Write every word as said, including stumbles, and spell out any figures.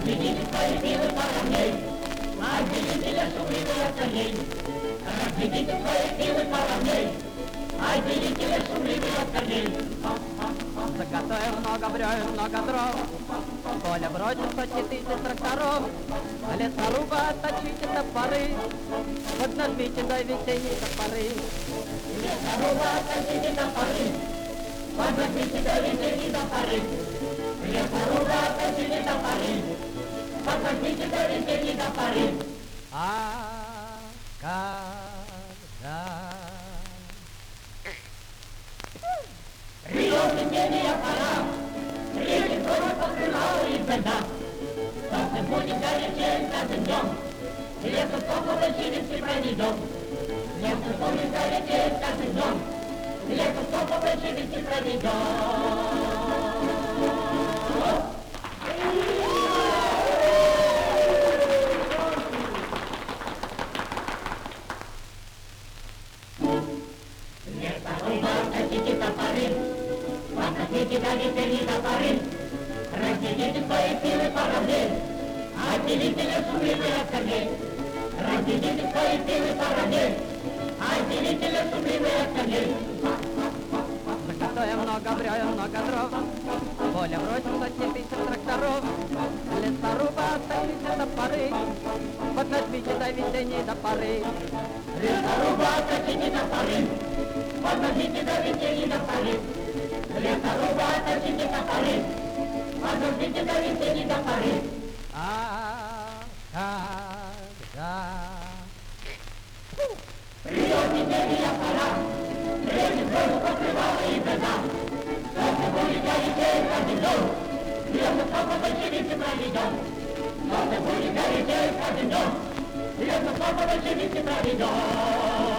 Разберите свои силы парней, отделите шумливые коней. Разберите свои силы парней, отделите шумливые коней. Заготовим много бревен, много дров, поле бросит сотни тысяч тракторов. Лесоруба отточите топоры, поднажмите до весенней топоры. Лесоруба отточите топоры, поднажмите до весенней топоры. Лесоруба отточите топоры, поднажмите до весенней топоры. А когда Прием весенняя пора, прежде город покрывала и беда. Солнце будет горячее каждым днем, лето теплого через проведем. Лето будет горячее каждым днем, лето теплого через проведем. Лесоруба, отточите топоры, подносите до весенней топоры. Разделите свои силы параллель, отделите шумливые от коней. Разделите свои силы параллель, отделите шумливые от коней. заготовим много бревен, много дров, поле бросит сотни тысяч тракторов. Лесоруба отточите топоры, поднажмите до весенней топоры. Лесоруба, отточите топоры, подносите до весенней топоры. Лесоруба, отточите топоры, подносите до весенней топоры. А когда Прием весенняя пора, прежде город покрывала и беда. Солнце будет горячее каждый дом, лето теплого через проведем. Солнце будет горячее каждый дом, лето теплого через проведем.